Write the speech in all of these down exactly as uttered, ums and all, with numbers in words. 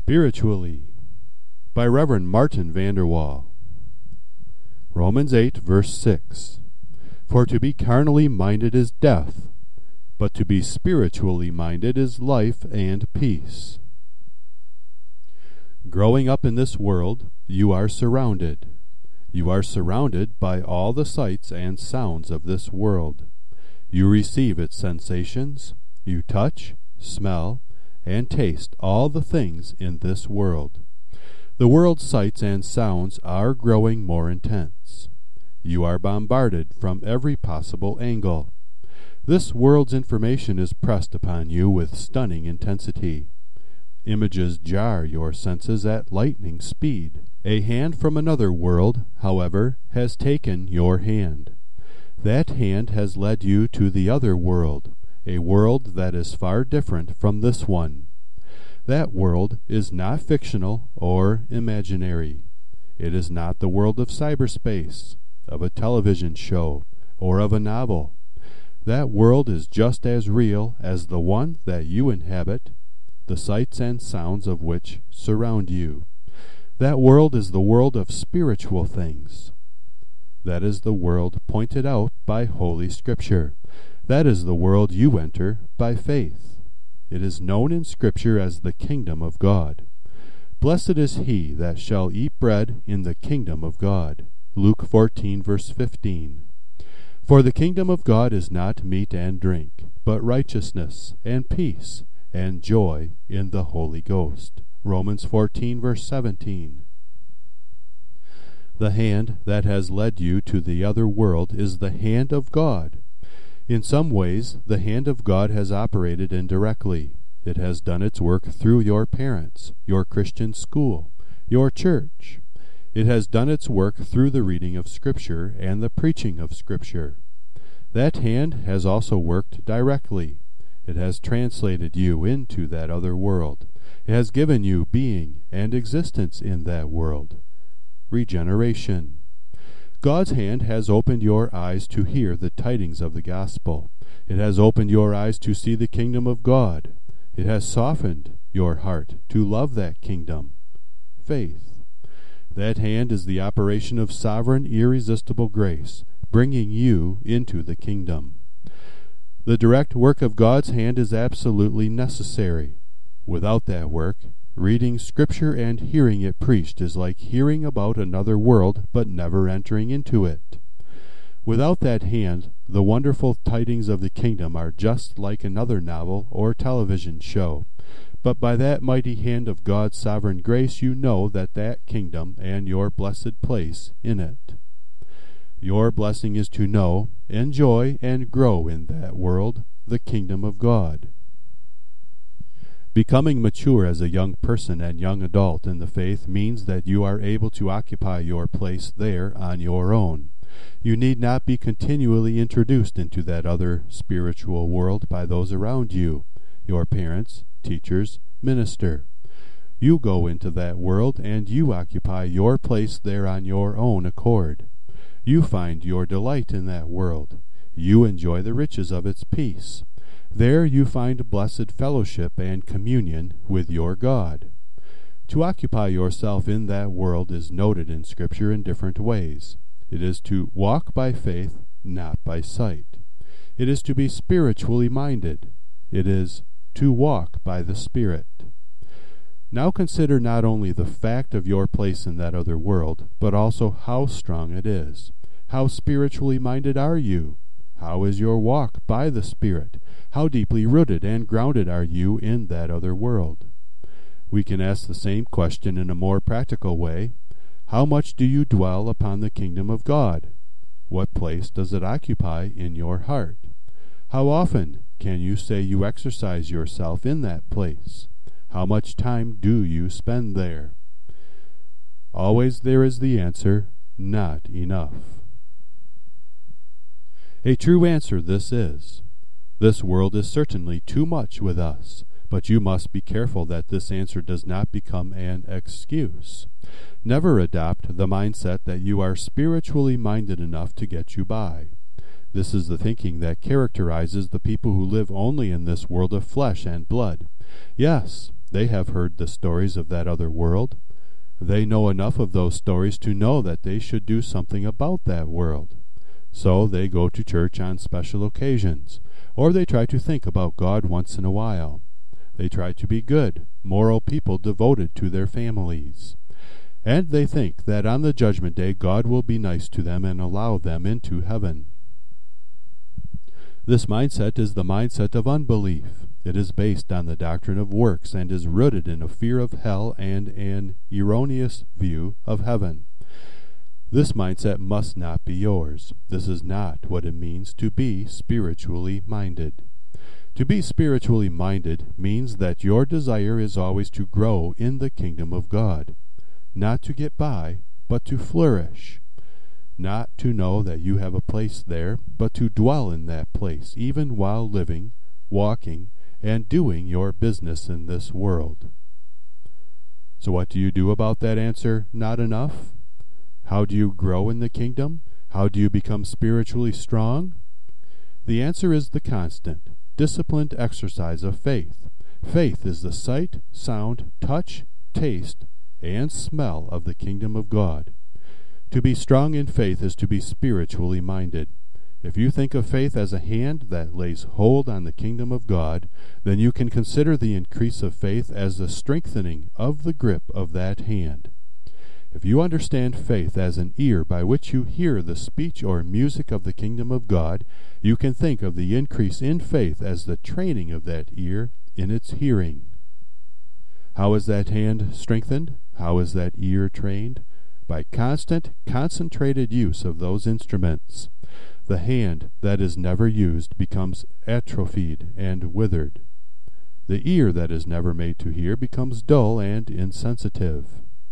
Spiritually, by Reverend Martin Vander Wal. Romans eight, verse six. For to be carnally minded is death, but to be spiritually minded is life and peace. Growing up in this world, you are surrounded. You are surrounded by all the sights and sounds of this world. You receive its sensations. You touch, smell, and taste all the things in this world. The world's sights and sounds are growing more intense. You are bombarded from every possible angle. This world's information is pressed upon you with stunning intensity. Images jar your senses at lightning speed. A hand from another world, however, has taken your hand. That hand has led you to the other world, a world that is far different from this one. That world is not fictional or imaginary. It is not the world of cyberspace, of a television show, or of a novel. That world is just as real as the one that you inhabit, the sights and sounds of which surround you. That world is the world of spiritual things. That is the world pointed out by Holy Scripture. That is the world you enter by faith. It is known in Scripture as the kingdom of God. Blessed is he that shall eat bread in the kingdom of God. Luke fourteen, verse fifteen. For the kingdom of God is not meat and drink, but righteousness and peace and joy in the Holy Ghost. Romans fourteen, verse seventeen. The hand that has led you to the other world is the hand of God. In some ways, the hand of God has operated indirectly. It has done its work through your parents, your Christian school, your church. It has done its work through the reading of Scripture and the preaching of Scripture. That hand has also worked directly. It has translated you into that other world. It has given you being and existence in that world. Regeneration. God's hand has opened your eyes to hear the tidings of the gospel. It has opened your eyes to see the kingdom of God. It has softened your heart to love that kingdom. Faith. That hand is the operation of sovereign, irresistible grace, bringing you into the kingdom. The direct work of God's hand is absolutely necessary. Without that work, reading Scripture and hearing it preached is like hearing about another world but never entering into it. Without that hand, the wonderful tidings of the kingdom are just like another novel or television show. But by that mighty hand of God's sovereign grace you know that that kingdom and your blessed place in it. Your blessing is to know, enjoy, and grow in that world, the kingdom of God. Becoming mature as a young person and young adult in the faith means that you are able to occupy your place there on your own. You need not be continually introduced into that other spiritual world by those around you, your parents, teachers, minister. You go into that world and you occupy your place there on your own accord. You find your delight in that world. You enjoy the riches of its peace. There you find blessed fellowship and communion with your God. To occupy yourself in that world is noted in Scripture in different ways. It is to walk by faith, not by sight. It is to be spiritually minded. It is to walk by the Spirit. Now consider not only the fact of your place in that other world, but also how strong it is. How spiritually minded are you? How is your walk by the Spirit? How deeply rooted and grounded are you in that other world? We can ask the same question in a more practical way. How much do you dwell upon the kingdom of God? What place does it occupy in your heart? How often can you say you exercise yourself in that place? How much time do you spend there? Always there is the answer, not enough. A true answer this is. This world is certainly too much with us, but you must be careful that this answer does not become an excuse. Never adopt the mindset that you are spiritually minded enough to get you by. This is the thinking that characterizes the people who live only in this world of flesh and blood. Yes, They have heard the stories of that other world. They know enough of those stories to know that they should do something about that world. So they go to church on special occasions, or they try to think about God once in a while. They try to be good, moral people devoted to their families. And they think that on the judgment day God will be nice to them and allow them into heaven. This mindset is the mindset of unbelief. It is based on the doctrine of works and is rooted in a fear of hell and an erroneous view of heaven. This mindset must not be yours. This is not what it means to be spiritually minded. To be spiritually minded means that your desire is always to grow in the kingdom of God, not to get by, but to flourish. Not to know that you have a place there, but to dwell in that place, even while living, walking, and doing your business in this world. So what do you do about that answer, not enough? How do you grow in the kingdom? How do you become spiritually strong? The answer is the constant, disciplined exercise of faith. Faith is the sight, sound, touch, taste, and smell of the kingdom of God. To be strong in faith is to be spiritually minded. If you think of faith as a hand that lays hold on the kingdom of God, then you can consider the increase of faith as the strengthening of the grip of that hand. If you understand faith as an ear by which you hear the speech or music of the kingdom of God, you can think of the increase in faith as the training of that ear in its hearing. How is that hand strengthened? How is that ear trained? By constant, concentrated use of those instruments. The hand that is never used becomes atrophied and withered. The ear that is never made to hear becomes dull and insensitive.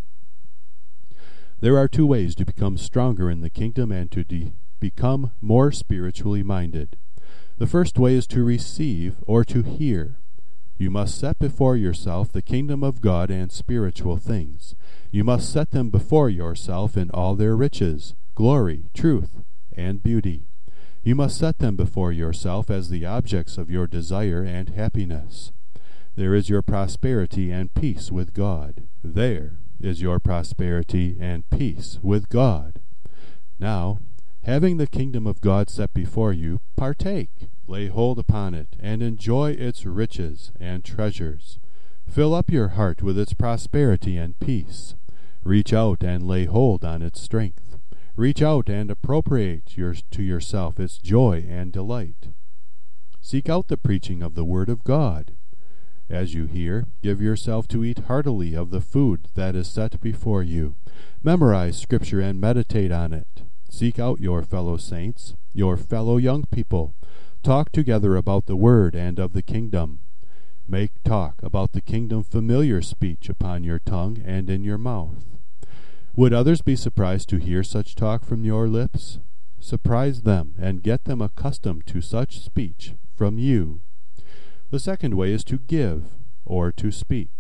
There are two ways to become stronger in the kingdom and to de- become more spiritually minded. The first way is to receive or to hear. You must set before yourself the kingdom of God and spiritual things. You must set them before yourself in all their riches, glory, truth, and beauty. You must set them before yourself as the objects of your desire and happiness. There is your prosperity and peace with God. There is your prosperity and peace with God. Now, having the kingdom of God set before you, partake, lay hold upon it, and enjoy its riches and treasures. Fill up your heart with its prosperity and peace. Reach out and lay hold on its strength. Reach out and appropriate your, to yourself its joy and delight. Seek out the preaching of the Word of God. As you hear, give yourself to eat heartily of the food that is set before you. Memorize Scripture and meditate on it. Seek out your fellow saints, your fellow young people. Talk together about the Word and of the kingdom. Make talk about the kingdom familiar speech upon your tongue and in your mouth. Would others be surprised to hear such talk from your lips? Surprise them and get them accustomed to such speech from you. The second way is to give or to speak.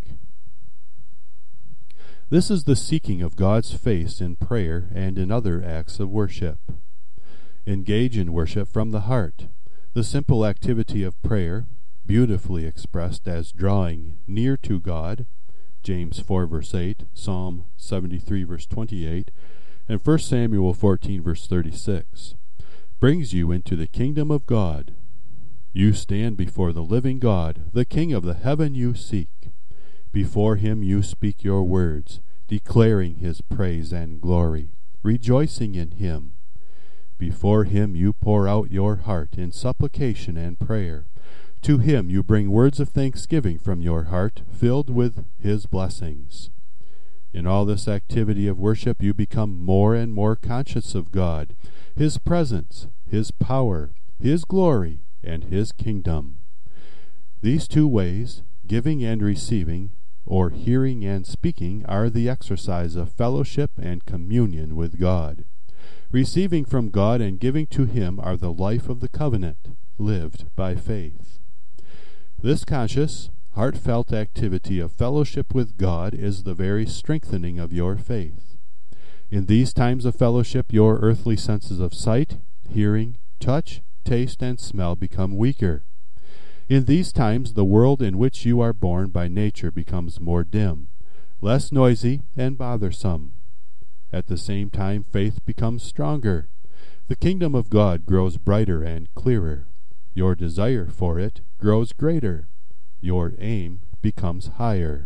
This is the seeking of God's face in prayer and in other acts of worship. Engage in worship from the heart. The simple activity of prayer, beautifully expressed as drawing near to God, James four verse eight, Psalm seventy-three verse twenty-eight, and First Samuel fourteen verse thirty-six, brings you into the kingdom of God. You stand before the living God, the King of the heaven you seek. Before him you speak your words, declaring his praise and glory, rejoicing in him. Before him you pour out your heart in supplication and prayer. To him you bring words of thanksgiving from your heart, filled with his blessings. In all this activity of worship you become more and more conscious of God, his presence, his power, his glory, and his kingdom. These two ways, giving and receiving, or hearing and speaking, are the exercise of fellowship and communion with God. Receiving from God and giving to him are the life of the covenant, lived by faith. This conscious, heartfelt activity of fellowship with God is the very strengthening of your faith. In these times of fellowship, your earthly senses of sight, hearing, touch, taste, and smell become weaker. In these times the world in which you are born by nature becomes more dim, less noisy and bothersome. At the same time faith becomes stronger. The kingdom of God grows brighter and clearer. Your desire for it grows greater. Your aim becomes higher.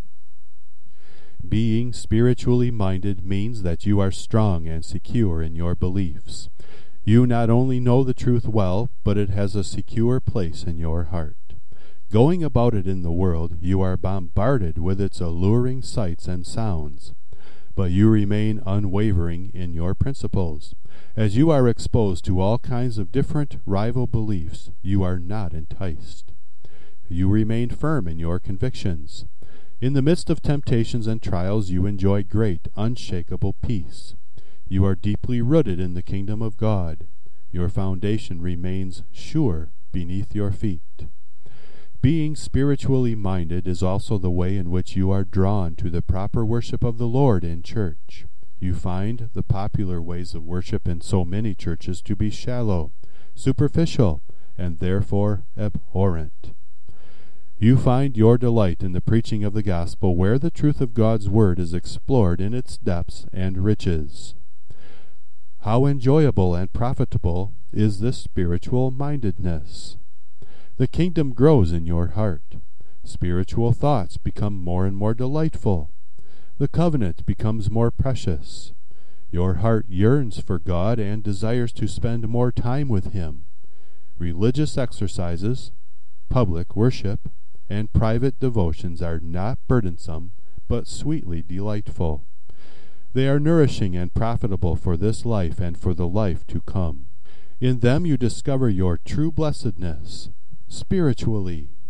Being spiritually minded means that you are strong and secure in your beliefs. You not only know the truth well, but it has a secure place in your heart. Going about it in the world, you are bombarded with its alluring sights and sounds, but you remain unwavering in your principles. As you are exposed to all kinds of different rival beliefs, you are not enticed. You remain firm in your convictions. In the midst of temptations and trials, you enjoy great, unshakable peace. You are deeply rooted in the kingdom of God. Your foundation remains sure beneath your feet. Being spiritually minded is also the way in which you are drawn to the proper worship of the Lord in church. You find the popular ways of worship in so many churches to be shallow, superficial, and therefore abhorrent. You find your delight in the preaching of the gospel where the truth of God's word is explored in its depths and riches. How enjoyable and profitable is this spiritual mindedness! The kingdom grows in your heart. Spiritual thoughts become more and more delightful. The covenant becomes more precious. Your heart yearns for God and desires to spend more time with Him. Religious exercises, public worship, and private devotions are not burdensome, but sweetly delightful. They are nourishing and profitable for this life and for the life to come. In them you discover your true blessedness, spiritually.